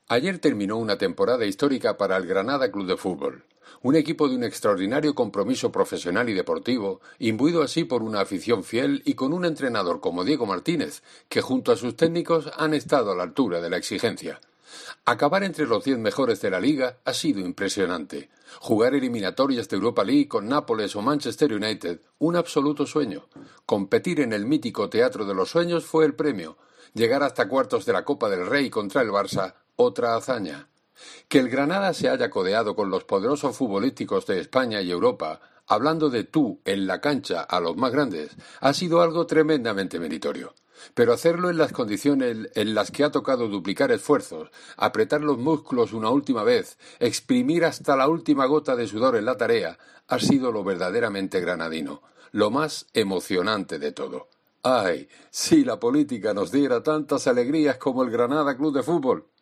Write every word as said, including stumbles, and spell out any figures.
Ayer terminó una temporada histórica para el Granada Club de Fútbol, un equipo de un extraordinario compromiso profesional y deportivo, imbuido así por una afición fiel y con un entrenador como Diego Martínez, que junto a sus técnicos han estado a la altura de la exigencia. Acabar entre los diez mejores de la Liga ha sido impresionante. Jugar eliminatorias de Europa League con Nápoles o Manchester United, un absoluto sueño. Competir en el mítico Teatro de los Sueños fue el premio. Llegar hasta cuartos de la Copa del Rey contra el Barça, otra hazaña. Que el Granada se haya codeado con los poderosos futbolísticos de España y Europa, hablando de tú en la cancha a los más grandes, ha sido algo tremendamente meritorio. Pero hacerlo en las condiciones en las que ha tocado duplicar esfuerzos, apretar los músculos una última vez, exprimir hasta la última gota de sudor en la tarea, ha sido lo verdaderamente granadino, lo más emocionante de todo. ¡Ay! Si la política nos diera tantas alegrías como el Granada Club de Fútbol.